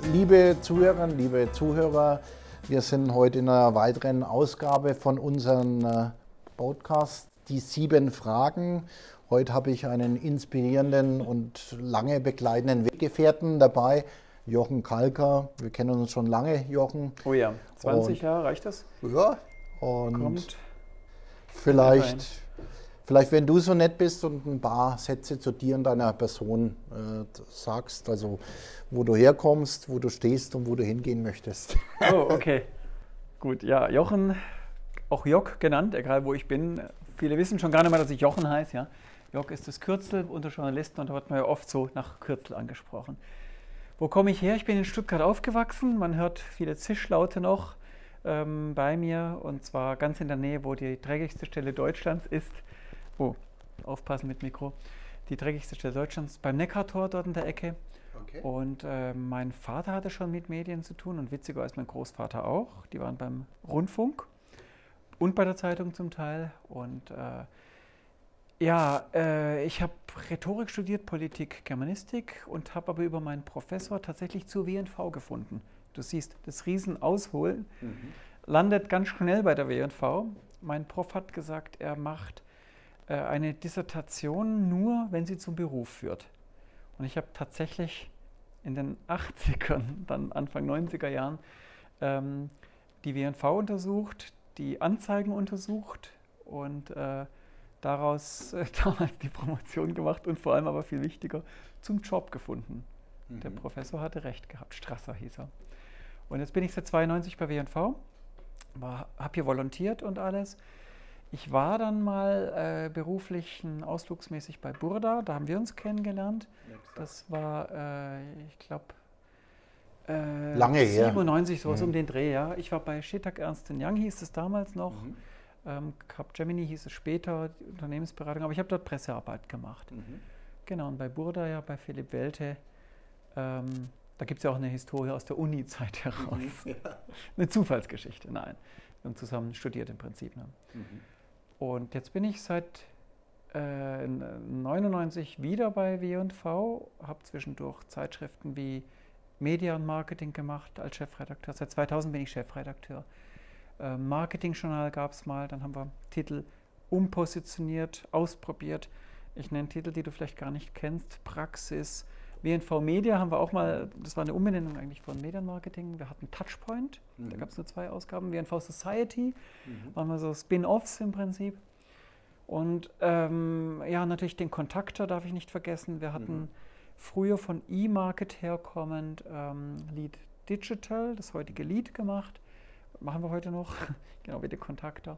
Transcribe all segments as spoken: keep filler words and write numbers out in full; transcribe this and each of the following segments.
Liebe Zuhörerinnen, liebe Zuhörer, wir sind heute in einer weiteren Ausgabe von unserem Podcast, die sieben Fragen. Heute habe ich einen inspirierenden und lange begleitenden Weggefährten dabei, Jochen Kalker. Wir kennen uns schon lange, Jochen. Oh ja, zwanzig und, Jahre, reicht das? Ja, und Kommt vielleicht, vielleicht, wenn du so nett bist und ein paar Sätze zu dir und deiner Person äh, sagst, also wo du herkommst, wo du stehst und wo du hingehen möchtest. Oh, okay. Gut, ja, Jochen, auch Jock genannt, egal wo ich bin. Viele wissen schon gar nicht mehr, dass ich Jochen heiße. Ja. Jock ist das Kürzel unter Journalisten und da wird man ja oft so nach Kürzel angesprochen. Wo komme ich her? Ich bin in Stuttgart aufgewachsen. Man hört viele Zischlaute noch ähm, bei mir und zwar ganz in der Nähe, wo die dreckigste Stelle Deutschlands ist. Oh, aufpassen mit Mikro. Die dreckigste Stelle Deutschlands beim Neckartor dort in der Ecke. Okay. Und äh, mein Vater hatte schon mit Medien zu tun und witziger als mein Großvater auch. Die waren beim Rundfunk und bei der Zeitung zum Teil. Und äh, ja, äh, ich habe Rhetorik studiert, Politik, Germanistik und habe aber über meinen Professor tatsächlich zur W N V gefunden. Du siehst, das Riesenausholen mhm. landet ganz schnell bei der W N V. Mein Prof hat gesagt, er macht äh, eine Dissertation nur, wenn sie zum Beruf führt. Und ich habe tatsächlich in den achtzigern, dann Anfang neunziger Jahren ähm, die W N V untersucht, die Anzeigen untersucht und äh, daraus äh, damals die Promotion gemacht und vor allem aber viel wichtiger, zum Job gefunden. Mhm. Der Professor hatte recht gehabt, Strasser hieß er. Und jetzt bin ich seit zweiundneunzig bei W N V, habe hier volontiert und alles. Ich war dann mal äh, beruflich ausflugsmäßig bei Burda, da haben wir uns kennengelernt. Das war, äh, ich glaube, äh, lange her. siebenundneunzig, sowas mhm. um den Dreh, ja. Ich war bei Schitak Ernst und Young, hieß es damals noch. Mhm. Ähm, Capgemini hieß es später, die Unternehmensberatung, aber ich habe dort Pressearbeit gemacht. Mhm. Genau, und bei Burda, ja, bei Philipp Welte, ähm, da gibt es ja auch eine Historie aus der Uni-Zeit heraus. Mhm, ja. Eine Zufallsgeschichte, nein. Wir haben zusammen studiert im Prinzip. Ne? Mhm. Und jetzt bin ich seit äh, neunundneunzig wieder bei W und V, habe zwischendurch Zeitschriften wie Media und Marketing gemacht als Chefredakteur. Seit zweitausend bin ich Chefredakteur. Äh, Marketingjournal gab es mal, dann haben wir Titel umpositioniert, ausprobiert. Ich nenne Titel, die du vielleicht gar nicht kennst, Praxis. W und V Media haben wir auch mal, das war eine Umbenennung eigentlich von Medienmarketing. Wir hatten Touchpoint, mhm. da gab es nur zwei Ausgaben. W und V Society, mhm. waren wir so Spin-Offs im Prinzip. Und ähm, ja, natürlich den Kontakter darf ich nicht vergessen. Wir hatten mhm. früher von E-Market herkommend ähm, Lead Digital, das heutige Lead gemacht. Machen wir heute noch, genau wie den Kontakter.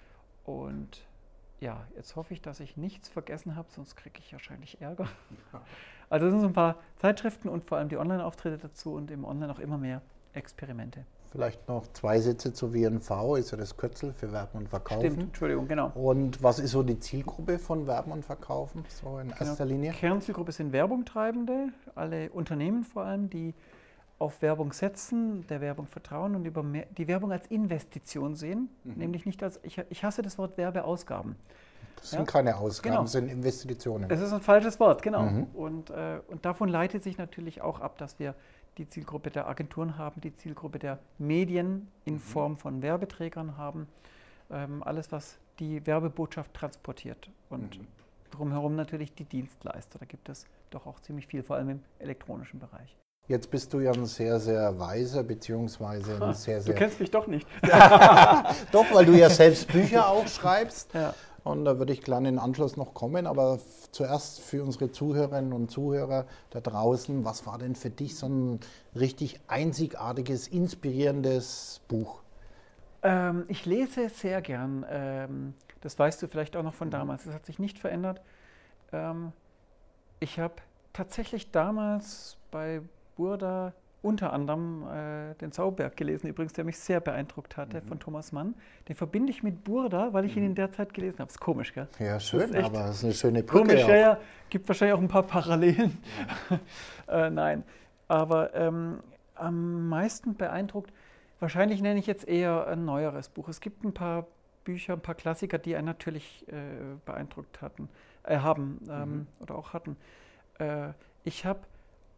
Und ja, jetzt hoffe ich, dass ich nichts vergessen habe, sonst kriege ich wahrscheinlich Ärger. Also das sind so ein paar Zeitschriften und vor allem die Online-Auftritte dazu und im Online auch immer mehr Experimente. Vielleicht noch zwei Sätze zu W und V, ist ja das Kürzel für Werben und Verkaufen. Stimmt, Entschuldigung, genau. Und was ist so die Zielgruppe von Werben und Verkaufen, so in genau. erster Linie? Kernzielgruppe sind Werbungtreibende, alle Unternehmen vor allem, die auf Werbung setzen, der Werbung vertrauen und über mehr, die Werbung als Investition sehen, mhm. nämlich nicht als, ich, ich hasse das Wort Werbeausgaben. Das sind ja? keine Ausgaben, genau. das sind Investitionen. Es ist ein falsches Wort, genau. Mhm. Und, äh, und davon leitet sich natürlich auch ab, dass wir die Zielgruppe der Agenturen haben, die Zielgruppe der Medien in mhm. Form von Werbeträgern haben, ähm, alles, was die Werbebotschaft transportiert. Und mhm. drumherum natürlich die Dienstleister. Da gibt es doch auch ziemlich viel, vor allem im elektronischen Bereich. Jetzt bist du ja ein sehr, sehr weiser, beziehungsweise ein sehr, sehr... Du kennst mich doch nicht. Doch, weil du ja selbst Bücher auch schreibst. Ja. Und da würde ich gleich in den Anschluss noch kommen. Aber zuerst für unsere Zuhörerinnen und Zuhörer da draußen, was war denn für dich so ein richtig einzigartiges, inspirierendes Buch? Ähm, ich lese sehr gern. Ähm, das weißt du vielleicht auch noch von damals. Das hat sich nicht verändert. Ähm, ich habe tatsächlich damals bei Burda unter anderem äh, den Zauberberg gelesen, übrigens, der mich sehr beeindruckt hatte, mhm. von Thomas Mann. Den verbinde ich mit Burda, weil ich ihn in der Zeit gelesen habe. Ist komisch, gell? Ja, schön, das aber das ist eine schöne Brücke. Komisch, ja, ja. Gibt wahrscheinlich auch ein paar Parallelen. Ja. äh, nein, aber ähm, am meisten beeindruckt, wahrscheinlich nenne ich jetzt eher ein neueres Buch. Es gibt ein paar Bücher, ein paar Klassiker, die einen natürlich äh, beeindruckt hatten, äh, haben ähm, mhm. oder auch hatten. Äh, ich habe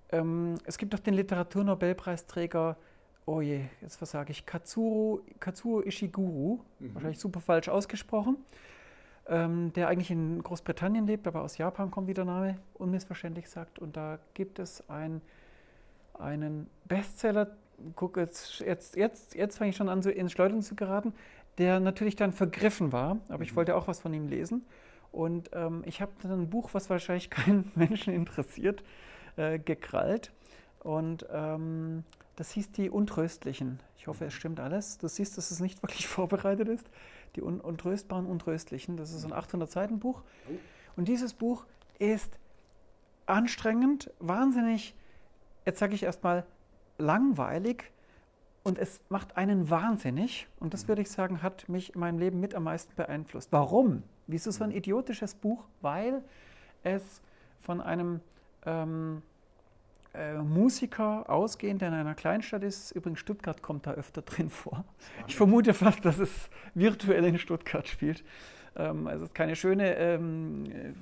ähm, es gibt doch den Literaturnobelpreisträger, oh je, jetzt was sage ich, Katsuro, Kazuo Ishiguro, mhm. wahrscheinlich super falsch ausgesprochen, ähm, der eigentlich in Großbritannien lebt, aber aus Japan kommt, wie der Name unmissverständlich sagt. Und da gibt es ein, einen Bestseller, guck, jetzt, jetzt, jetzt, jetzt fange ich schon an, so ins Schleudern zu geraten, der natürlich dann vergriffen war, aber mhm. ich wollte auch was von ihm lesen. Und ähm, ich habe dann ein Buch, was wahrscheinlich keinen Menschen interessiert, äh, gekrallt. Und ähm, das hieß Die Untröstlichen. Ich hoffe, es stimmt alles. Du siehst, dass es nicht wirklich vorbereitet ist. Die Un- Untröstbaren Untröstlichen. Das ist ein achthundert-Seiten-Buch. Und dieses Buch ist anstrengend, wahnsinnig, jetzt sage ich erstmal, langweilig. Und es macht einen wahnsinnig. Und das würde ich sagen, hat mich in meinem Leben mit am meisten beeinflusst. Warum? Wieso so ein idiotisches Buch? Weil es von einem ähm, äh, Musiker ausgehend, der in einer Kleinstadt ist, übrigens Stuttgart kommt da öfter drin vor. Ich vermute fast, dass es virtuell in Stuttgart spielt. Ähm, also es ist keine schöne ähm,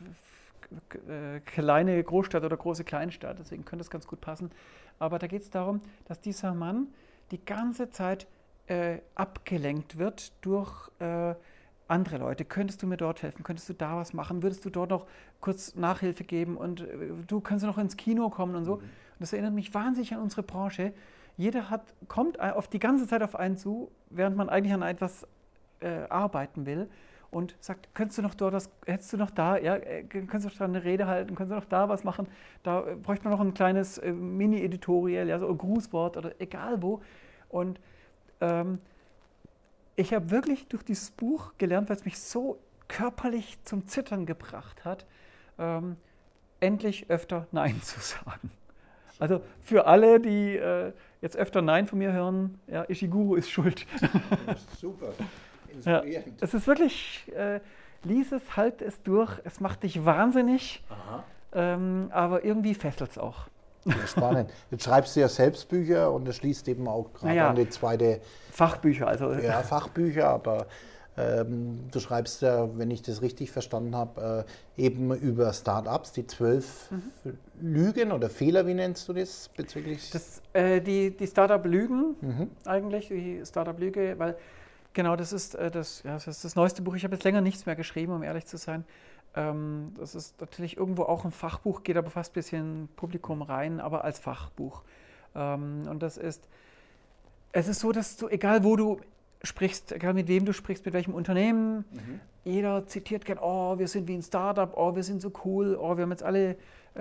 äh, kleine Großstadt oder große Kleinstadt, deswegen könnte es ganz gut passen. Aber da geht es darum, dass dieser Mann die ganze Zeit äh, abgelenkt wird durch äh, andere Leute. Könntest du mir dort helfen? Könntest du da was machen? Würdest du dort noch kurz Nachhilfe geben? Und äh, du kannst noch ins Kino kommen und so. Mhm. Und das erinnert mich wahnsinnig an unsere Branche. Jeder hat, kommt auf die ganze Zeit auf einen zu, während man eigentlich an etwas äh, arbeiten will und sagt, könntest du noch dort was, hättest du noch da, ja, könntest du noch da eine Rede halten, könntest du noch da was machen, da äh, bräuchte man noch ein kleines äh, Mini-Editorial, ja, so ein Grußwort oder egal wo. Und ähm, ich habe wirklich durch dieses Buch gelernt, weil es mich so körperlich zum Zittern gebracht hat, ähm, endlich öfter Nein zu sagen. Also für alle, die äh, jetzt öfter Nein von mir hören, ja, Ishiguro ist schuld. Super, inspirierend. Ja, es ist wirklich, äh, lies es, halt es durch, es macht dich wahnsinnig, ähm, aber irgendwie fesselt es auch. Ja, spannend. Jetzt schreibst du ja selbst Bücher und das schließt eben auch gerade naja, an die zweite... Fachbücher, also... Ja, Fachbücher, aber ähm, du schreibst ja, wenn ich das richtig verstanden habe, äh, eben über Startups, die zwölf mhm. Lügen oder Fehler, wie nennst du das bezüglich? Das, äh, die die Startup-Lügen mhm. eigentlich, die Startup-Lüge, weil genau das ist, äh, das, ja, das ist das neueste Buch. Ich habe jetzt länger nichts mehr geschrieben, um ehrlich zu sein. Das ist natürlich irgendwo auch ein Fachbuch, geht aber fast ein bisschen Publikum rein, aber als Fachbuch. Und das ist, es ist so, dass du, egal wo du sprichst, egal mit wem du sprichst, mit welchem Unternehmen, mhm. jeder zitiert gern, oh, wir sind wie ein Startup, oh, wir sind so cool, oh, wir haben jetzt alle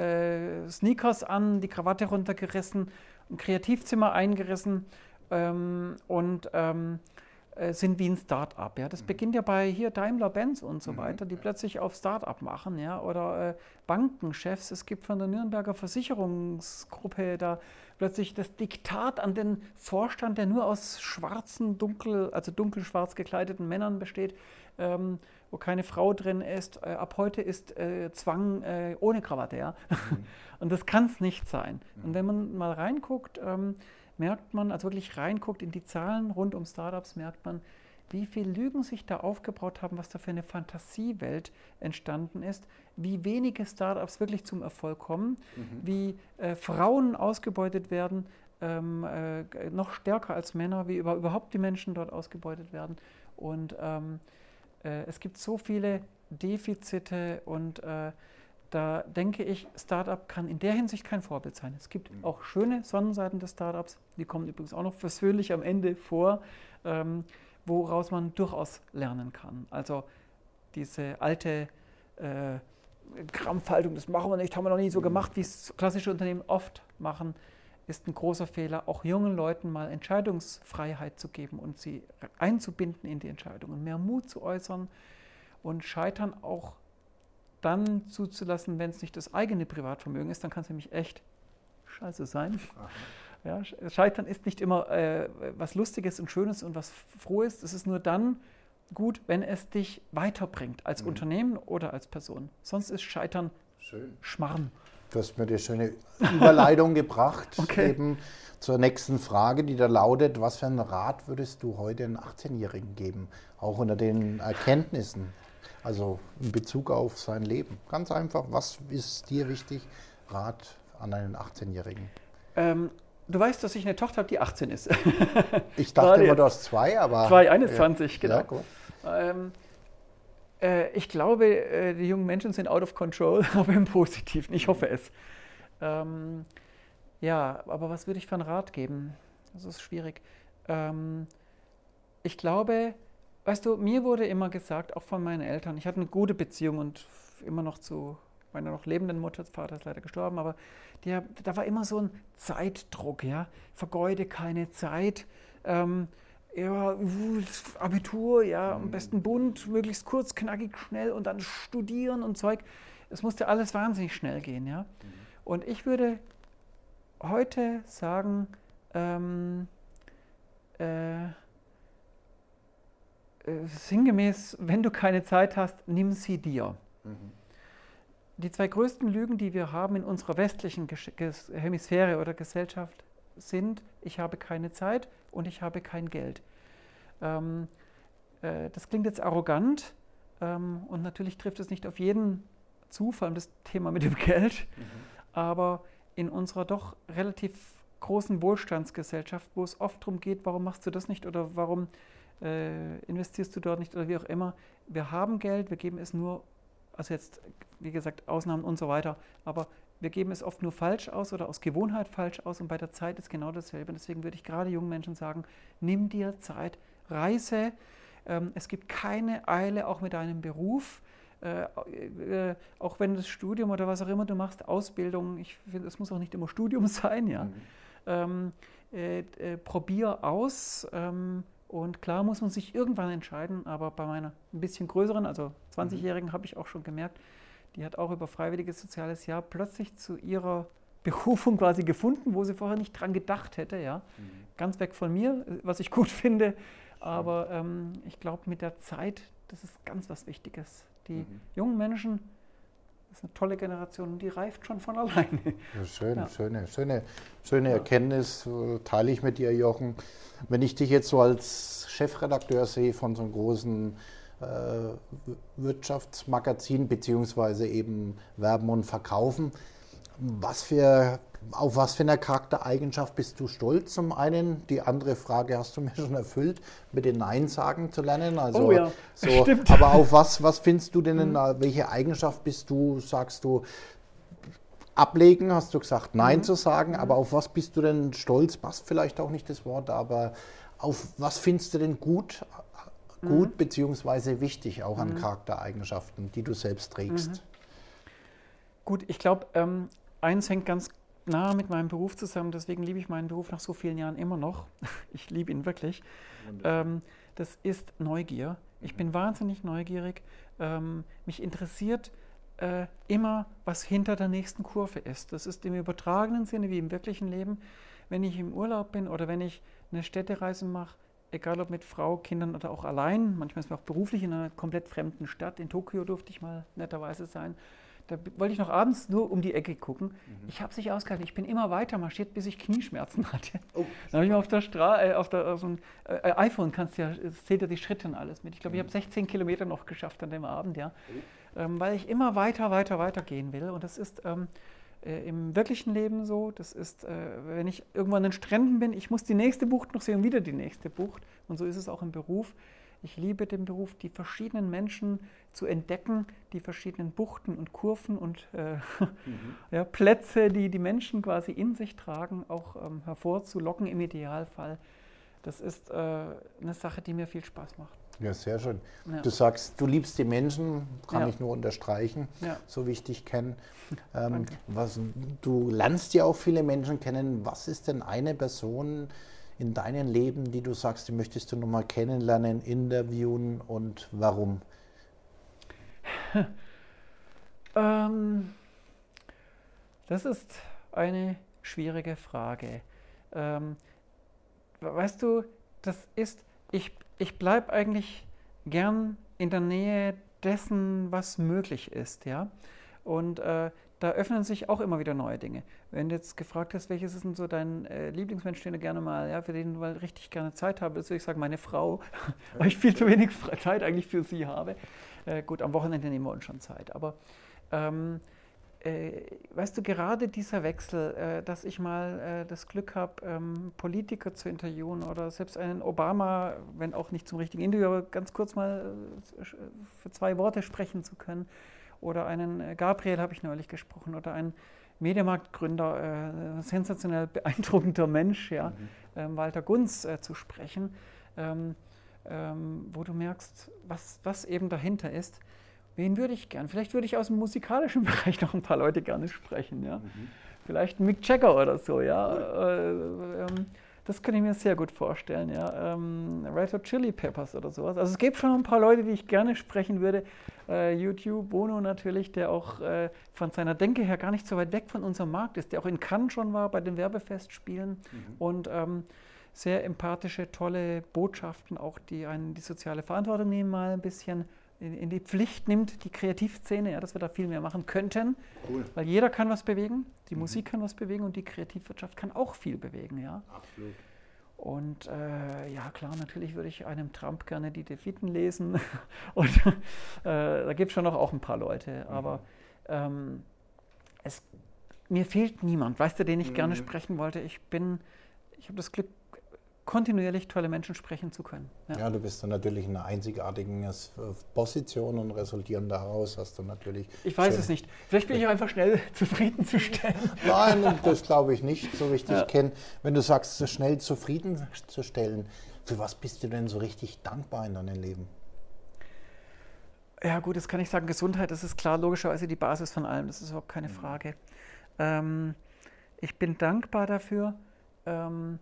äh, Sneakers an, die Krawatte runtergerissen, ein Kreativzimmer eingerissen ähm, und ähm, sind wie ein Start-up. Ja. Das mhm. beginnt ja bei hier Daimler-Benz und so mhm. weiter, die plötzlich auf Start-up machen. Ja. Oder äh, Bankenchefs. Es gibt von der Nürnberger Versicherungsgruppe da plötzlich das Diktat an den Vorstand, der nur aus schwarzen, dunkel, also dunkelschwarz gekleideten Männern besteht, ähm, wo keine Frau drin ist. Äh, ab heute ist äh, Zwang äh, ohne Krawatte. Ja. Mhm. Und das kann es nicht sein. Mhm. Und wenn man mal reinguckt, ähm, merkt man, also wirklich reinguckt in die Zahlen rund um Startups, merkt man, wie viele Lügen sich da aufgebaut haben, was da für eine Fantasiewelt entstanden ist, wie wenige Startups wirklich zum Erfolg kommen, mhm. wie äh, Frauen ausgebeutet werden, ähm, äh, noch stärker als Männer, wie über, überhaupt die Menschen dort ausgebeutet werden. Und ähm, äh, es gibt so viele Defizite und äh, da denke ich, Startup kann in der Hinsicht kein Vorbild sein. Es gibt auch schöne Sonnenseiten des Startups, die kommen übrigens auch noch versöhnlich am Ende vor, ähm, woraus man durchaus lernen kann. Also diese alte äh, Krampfhaltung, das machen wir nicht, haben wir noch nie so gemacht, wie es klassische Unternehmen oft machen, ist ein großer Fehler, auch jungen Leuten mal Entscheidungsfreiheit zu geben und sie einzubinden in die Entscheidungen, mehr Mut zu äußern und Scheitern auch dann zuzulassen, wenn es nicht das eigene Privatvermögen ist, dann kann es nämlich echt scheiße sein. Ja, Scheitern ist nicht immer äh, was Lustiges und Schönes und was Frohes. Es ist nur dann gut, wenn es dich weiterbringt, als mhm. Unternehmen oder als Person. Sonst ist Scheitern Schön. Schmarrn. Du hast mir die schöne Überleitung gebracht, okay. eben zur nächsten Frage, die da lautet, was für einen Rat würdest du heute einem achtzehnjährigen geben, auch unter den Erkenntnissen? Also in Bezug auf sein Leben. Ganz einfach, was ist dir wichtig? Rat an einen achtzehnjährigen? Ähm, du weißt, dass ich eine Tochter habe, die achtzehn ist. Ich dachte immer, du hast zwei, aber... Zwei, einundzwanzig, ja, genau. Ja, gut. Ähm, äh, ich glaube, äh, die jungen Menschen sind out of control, aber im Positiven. Ich hoffe es. Ähm, ja, aber was würde ich für einen Rat geben? Das ist schwierig. Ähm, ich glaube, weißt du, mir wurde immer gesagt, auch von meinen Eltern, ich hatte eine gute Beziehung und immer noch zu meiner noch lebenden Mutter, Vater ist leider gestorben, aber die, da war immer so ein Zeitdruck, ja, vergeude keine Zeit, ähm, ja, Abitur, ja, am besten bunt, möglichst kurz, knackig, schnell und dann studieren und Zeug. Es musste alles wahnsinnig schnell gehen, ja. Und ich würde heute sagen, ähm, äh, sinngemäß, wenn du keine Zeit hast, nimm sie dir. Mhm. Die zwei größten Lügen, die wir haben in unserer westlichen Ges- Hemisphäre oder Gesellschaft sind, ich habe keine Zeit und ich habe kein Geld. Ähm, äh, das klingt jetzt arrogant ähm, und natürlich trifft es nicht auf jeden zu, vor allem das Thema mit dem Geld, mhm. aber in unserer doch relativ großen Wohlstandsgesellschaft, wo es oft darum geht, warum machst du das nicht oder warum äh, investierst du dort nicht oder wie auch immer. Wir haben Geld, wir geben es nur, also jetzt, wie gesagt, Ausnahmen und so weiter, aber wir geben es oft nur falsch aus oder aus Gewohnheit falsch aus und bei der Zeit ist genau dasselbe. Und deswegen würde ich gerade jungen Menschen sagen, nimm dir Zeit, reise. Ähm, es gibt keine Eile, auch mit deinem Beruf. Äh, äh, auch wenn das Studium oder was auch immer du machst, Ausbildung, ich finde, es muss auch nicht immer Studium sein, ja. Mhm. Ähm, äh, äh, probier aus ähm, und klar muss man sich irgendwann entscheiden, aber bei meiner ein bisschen größeren, also zwanzigjährigen, mhm. habe ich auch schon gemerkt, die hat auch über freiwilliges soziales Jahr plötzlich zu ihrer Berufung quasi gefunden, wo sie vorher nicht dran gedacht hätte, ja. Mhm. Ganz weg von mir, was ich gut finde, aber ähm, ich glaube mit der Zeit, das ist ganz was Wichtiges. Die mhm. jungen Menschen, das ist eine tolle Generation, die reift schon von alleine. Ja, schön, ja. schöne, schöne, schöne ja. Erkenntnis, teile ich mit dir, Jochen. Wenn ich dich jetzt so als Chefredakteur sehe von so einem großen äh, Wirtschaftsmagazin, beziehungsweise eben Werben und Verkaufen, was für, auf was für eine Charaktereigenschaft bist du stolz? Zum einen, die andere Frage hast du mir schon erfüllt, mit den Nein sagen zu lernen. Also oh ja, so, stimmt. Aber auf was, was findest du denn, mhm. welche Eigenschaft bist du, sagst du, ablegen, hast du gesagt, Nein mhm. zu sagen, mhm. aber auf was bist du denn stolz? Passt vielleicht auch nicht das Wort, aber auf was findest du denn gut, gut mhm. beziehungsweise wichtig auch an mhm. Charaktereigenschaften, die du selbst trägst? Mhm. Gut, ich glaube, ähm, eins hängt ganz nah mit meinem Beruf zusammen, deswegen liebe ich meinen Beruf nach so vielen Jahren immer noch. Ich liebe ihn wirklich. Ähm, das ist Neugier. Ich bin wahnsinnig neugierig. Ähm, mich interessiert äh, immer, was hinter der nächsten Kurve ist. Das ist im übertragenen Sinne wie im wirklichen Leben. Wenn ich im Urlaub bin oder wenn ich eine Städtereise mache, egal ob mit Frau, Kindern oder auch allein, manchmal ist man auch beruflich in einer komplett fremden Stadt. In Tokio durfte ich mal netterweise sein. Da wollte ich noch abends nur um die Ecke gucken. Mhm. Ich habe es nicht ausgehalten. Ich bin immer weiter marschiert, bis ich Knieschmerzen hatte. Oh, dann habe ich mal auf der Straße, äh, auf, der, auf so ein äh, iPhone, kannst ja, zählt ja die Schritte und alles mit. Ich glaube, mhm. ich habe sechzehn Kilometer noch geschafft an dem Abend, ja. Oh. Ähm, weil ich immer weiter, weiter, weiter gehen will. Und das ist ähm, äh, im wirklichen Leben so. Das ist, äh, wenn ich irgendwo an den Stränden bin, ich muss die nächste Bucht noch sehen und wieder die nächste Bucht. Und so ist es auch im Beruf. Ich liebe den Beruf, die verschiedenen Menschen zu entdecken, die verschiedenen Buchten und Kurven und äh, mhm. ja, Plätze, die die Menschen quasi in sich tragen, auch ähm, hervorzulocken im Idealfall. Das ist äh, eine Sache, die mir viel Spaß macht. Ja, sehr schön. Ja. Du sagst, du liebst die Menschen, kann ja. ich nur unterstreichen, ja. so wie ich dich kenne. Ähm, was, du lernst ja auch viele Menschen kennen. Was ist denn eine Person in deinem Leben, die du sagst, die möchtest du nochmal kennenlernen, interviewen und warum? ähm, das ist eine schwierige Frage. Ähm, weißt du, das ist, ich, ich bleibe eigentlich gern in der Nähe dessen, was möglich ist, ja. Und äh, da öffnen sich auch immer wieder neue Dinge. Wenn du jetzt gefragt hast, welches ist denn so dein äh, Lieblingsmensch, den du gerne mal, ja, für den du mal richtig gerne Zeit habe, würde ich sagen, meine Frau, weil ich viel zu wenig Zeit eigentlich für sie habe. Äh, gut, am Wochenende nehmen wir uns schon Zeit. Aber ähm, äh, weißt du, gerade dieser Wechsel, äh, dass ich mal äh, das Glück habe, ähm, Politiker zu interviewen oder selbst einen Obama, wenn auch nicht zum richtigen Interview, aber ganz kurz mal äh, für zwei Worte sprechen zu können. Oder einen äh, Gabriel habe ich neulich gesprochen oder einen Mediamarktgründer, äh, sensationell beeindruckender Mensch, ja, mhm. ähm, Walter Gunz äh, zu sprechen, ähm, ähm, wo du merkst, was, was eben dahinter ist. Wen würde ich gern? Vielleicht würde ich aus dem musikalischen Bereich noch ein paar Leute gerne sprechen, ja. Mhm. Vielleicht Mick Jagger oder so, ja. Cool. Äh, ähm, das kann ich mir sehr gut vorstellen, ja. Ähm, Red Hot Chili Peppers oder sowas. Also es gibt schon ein paar Leute, die ich gerne sprechen würde. Äh, U zwei, Bono natürlich, der auch äh, von seiner Denke her gar nicht so weit weg von unserem Markt ist, der auch in Cannes schon war bei den Werbefestspielen mhm. und ähm, sehr empathische, tolle Botschaften, auch die einen die soziale Verantwortung nehmen, mal ein bisschen in, in die Pflicht nimmt, die Kreativszene, ja, dass wir da viel mehr machen könnten. Cool. Weil jeder kann was bewegen, die mhm. Musik kann was bewegen und die Kreativwirtschaft kann auch viel bewegen. Ja. Absolut. Und äh, ja, klar, natürlich würde ich einem Trump gerne die Leviten lesen. Und äh, da gibt es schon noch auch ein paar Leute. Mhm. Aber ähm, es, mir fehlt niemand, weißt du, den ich mhm. gerne sprechen wollte. Ich bin, ich habe das Glück, kontinuierlich tolle Menschen sprechen zu können. Ja, ja, du bist dann natürlich in einer einzigartigen Position und resultierend daraus hast du natürlich... Ich weiß es nicht. Vielleicht bin ich auch einfach schnell zufriedenzustellen. Nein, das glaube ich nicht, so richtig ja. kennen. Wenn du sagst, so schnell zufriedenzustellen, für was bist du denn so richtig dankbar in deinem Leben? Ja gut, das kann ich sagen. Gesundheit, das ist klar, logischerweise die Basis von allem. Das ist überhaupt keine mhm. Frage. Ähm, ich bin dankbar dafür, ähm,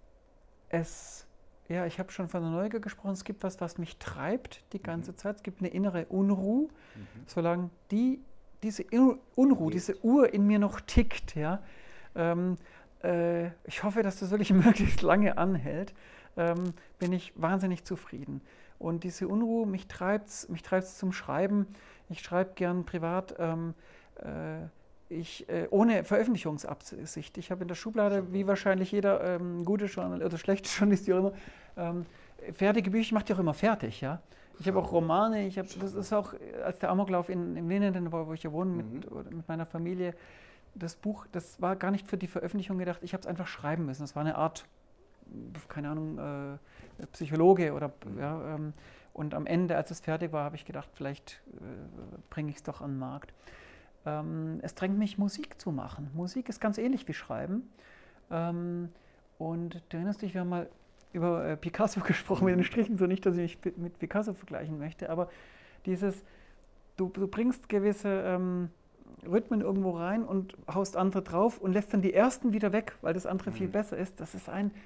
Es, ja, ich habe schon von der Neugier gesprochen, es gibt was, was mich treibt die ganze mhm. Zeit. Es gibt eine innere Unruhe. Mhm. Solange die, diese Unruhe, diese Uhr in mir noch tickt, ja, ähm, äh, ich hoffe, dass das wirklich möglichst lange anhält, ähm, bin ich wahnsinnig zufrieden. Und diese Unruhe, mich treibt es mich treibt's zum Schreiben. Ich schreibe gern privat, ähm, äh, Ich, äh, ohne Veröffentlichungsabsicht. Ich habe in der Schublade, wie wahrscheinlich jeder ähm, gute Journalist oder schlechte Journalist, auch immer, ähm, fertige Bücher, ich mache die auch immer fertig. Ja? Ich habe auch Romane, ich hab, das ist auch, als der Amoklauf in, in Linden, wo, wo ich ja wohne, mit, mhm. mit meiner Familie, das Buch, das war gar nicht für die Veröffentlichung gedacht, ich habe es einfach schreiben müssen. Das war eine Art, keine Ahnung, äh, Psychologe oder, mhm. ja, ähm, und am Ende, als es fertig war, habe ich gedacht, vielleicht äh, bringe ich es doch an den Markt. Ähm, es drängt mich, Musik zu machen. Musik ist ganz ähnlich wie Schreiben. Ähm, und du erinnerst dich, wir haben mal über äh, Picasso gesprochen mit den Strichen, so nicht, dass ich mich mit Picasso vergleichen möchte, aber dieses, du, du bringst gewisse ähm, Rhythmen irgendwo rein und haust andere drauf und lässt dann die ersten wieder weg, weil das andere mhm. viel besser ist. Das ist ein,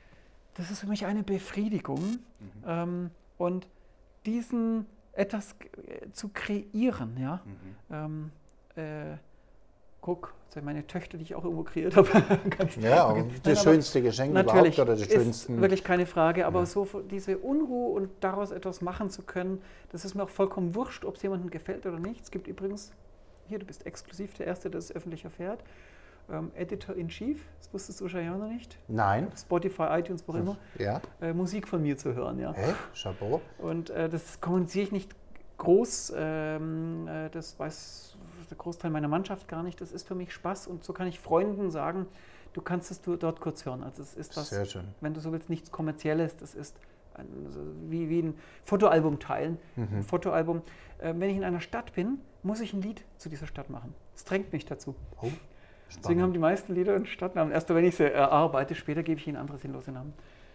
das ist für mich eine Befriedigung. Mhm. Ähm, und diesen etwas äh, zu kreieren, ja. Mhm. Ähm, Äh, guck, das sind meine Töchter, die ich auch irgendwo kreiert habe. Ja, okay. Das Nein, schönste Geschenk überhaupt oder die schönsten. Ist wirklich keine Frage, aber ja. so diese Unruhe und daraus etwas machen zu können, das ist mir auch vollkommen wurscht, ob es jemandem gefällt oder nicht. Es gibt übrigens, hier, du bist exklusiv der Erste, der es öffentlich erfährt, ähm, Editor-in-Chief, das wusstest du wahrscheinlich auch noch nicht. Nein. Spotify, iTunes, wo immer. Ja. Äh, Musik von mir zu hören, ja. Hä? Chapeau. Und äh, das kommuniziere ich nicht groß, ähm, äh, das weiß der Großteil meiner Mannschaft gar nicht. Das ist für mich Spaß und so kann ich Freunden sagen, du kannst es dort kurz hören. Also es ist was, sehr schön. Wenn du so willst, nichts Kommerzielles. Das ist ein, also wie, wie ein Fotoalbum teilen. Mhm. Ein Fotoalbum. Äh, wenn ich in einer Stadt bin, muss ich ein Lied zu dieser Stadt machen. Das drängt mich dazu. Oh, deswegen haben die meisten Lieder einen Stadtnamen. Erst wenn ich sie erarbeite, später gebe ich ihnen andere sinnlose Namen.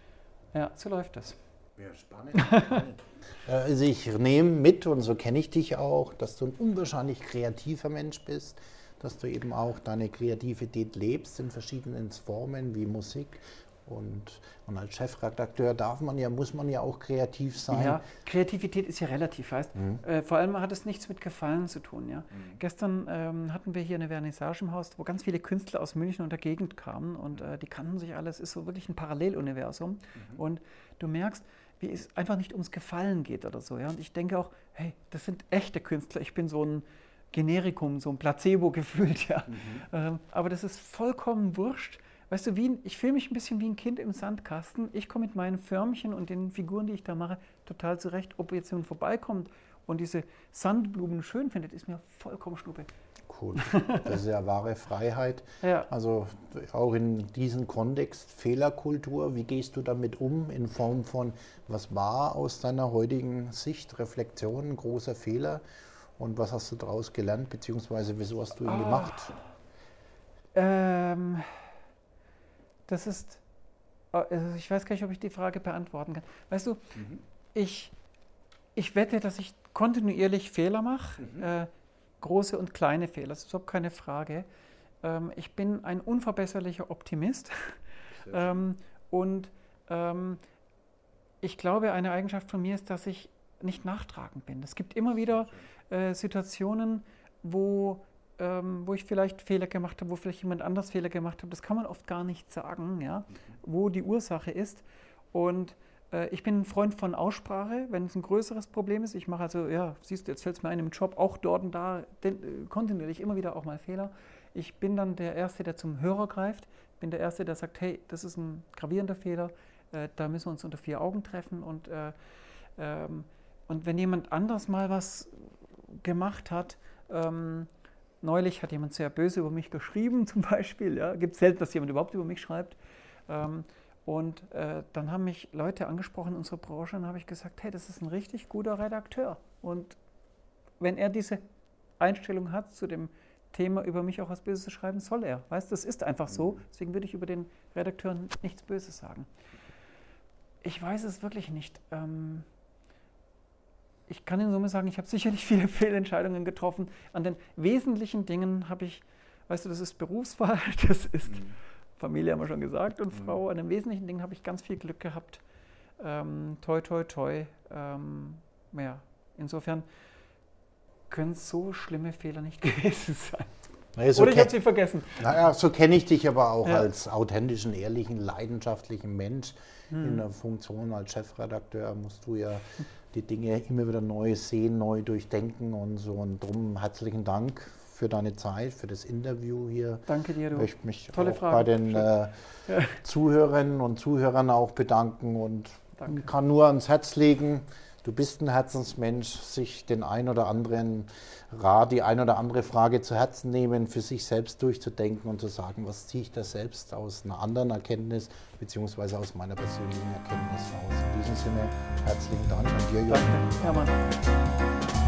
Ja, so läuft das. Ja, spannend. Also ich nehme mit, und so kenne ich dich auch, dass du ein unwahrscheinlich kreativer Mensch bist, dass du eben auch deine Kreativität lebst in verschiedenen Formen wie Musik. Und, und als Chefredakteur darf man ja, muss man ja auch kreativ sein. Ja, Kreativität ist ja relativ, weißt. Mhm. Äh, vor allem hat es nichts mit Gefallen zu tun. Ja? Mhm. Gestern ähm, hatten wir hier eine Vernissage im Haus, wo ganz viele Künstler aus München und der Gegend kamen und äh, die kannten sich alle. Es ist so wirklich ein Paralleluniversum. Mhm. Und du merkst, wie es einfach nicht ums Gefallen geht oder so. Ja? Und ich denke auch, hey, das sind echte Künstler. Ich bin so ein Generikum, so ein Placebo gefühlt. Ja? Mhm. Ähm, aber das ist vollkommen wurscht. Weißt du, wie ein, ich fühle mich ein bisschen wie ein Kind im Sandkasten. Ich komme mit meinen Förmchen und den Figuren, die ich da mache, total zurecht. Ob jetzt jemand vorbeikommt und diese Sandblumen schön findet, ist mir vollkommen schnuppe. cool. Das ist ja wahre Freiheit. Ja. Also auch in diesem Kontext Fehlerkultur, wie gehst du damit um in Form von, was war aus deiner heutigen Sicht, Reflexion, ein großer Fehler und was hast du daraus gelernt, beziehungsweise wieso hast du ihn oh. gemacht? Ähm, das ist, also ich weiß gar nicht, ob ich die Frage beantworten kann. Weißt du, mhm. ich, ich wette, dass ich kontinuierlich Fehler mache, mhm. äh, große und kleine Fehler, das ist überhaupt keine Frage. Ähm, ich bin ein unverbesserlicher Optimist ähm, und ähm, ich glaube, eine Eigenschaft von mir ist, dass ich nicht nachtragend bin. Es gibt immer wieder äh, Situationen, wo, ähm, wo ich vielleicht Fehler gemacht habe, wo vielleicht jemand anders Fehler gemacht hat. Das kann man oft gar nicht sagen, ja, mhm. wo die Ursache ist. Und äh, ich bin ein Freund von Aussprache, wenn es ein größeres Problem ist. Ich mache also, ja, siehst du, jetzt fällt es mir ein im Job, auch dort und da, den, äh, kontinuierlich immer wieder auch mal Fehler. Ich bin dann der Erste, der zum Hörer greift. Bin der Erste, der sagt, hey, das ist ein gravierender Fehler, äh, da müssen wir uns unter vier Augen treffen. Und, äh, ähm, und wenn jemand anders mal was gemacht hat, ähm, neulich hat jemand sehr böse über mich geschrieben zum Beispiel, ja, gibt es selten, dass jemand überhaupt über mich schreibt. Ähm, und äh, dann haben mich Leute angesprochen in unserer Branche und habe ich gesagt, hey, das ist ein richtig guter Redakteur. Und wenn er diese Einstellung hat zu dem Thema, über mich auch was Böses zu schreiben, soll er. Weißt, das ist einfach so. Deswegen würde ich über den Redakteur nichts Böses sagen. Ich weiß es wirklich nicht. Ähm, ich kann in Summe sagen, ich habe sicherlich viele Fehlentscheidungen getroffen. An den wesentlichen Dingen habe ich, weißt du, das ist Berufswahl, das ist mhm. Familie, haben wir schon gesagt, und mhm. Frau. An den wesentlichen Dingen habe ich ganz viel Glück gehabt. Ähm, toi, toi, toi. Ähm, ja, insofern können so schlimme Fehler nicht gewesen sein. Naja, so Oder ich habe sie vergessen. Naja, so kenne ich dich aber auch ja. als authentischen, ehrlichen, leidenschaftlichen Mensch. Hm. In der Funktion als Chefredakteur musst du ja die Dinge immer wieder neu sehen, neu durchdenken und so. Und darum herzlichen Dank für deine Zeit, für das Interview hier. Danke dir, du. Ich möchte mich Tolle auch Frage. bei den äh, ja. Zuhörerinnen und Zuhörern auch bedanken und Danke. Kann nur ans Herz legen. Du bist ein Herzensmensch, sich den ein oder anderen Rat, die ein oder andere Frage zu Herzen nehmen, für sich selbst durchzudenken und zu sagen, was ziehe ich da selbst aus einer anderen Erkenntnis, beziehungsweise aus meiner persönlichen Erkenntnis aus. In diesem Sinne, herzlichen Dank an dir, Jürgen. Danke, Hermann.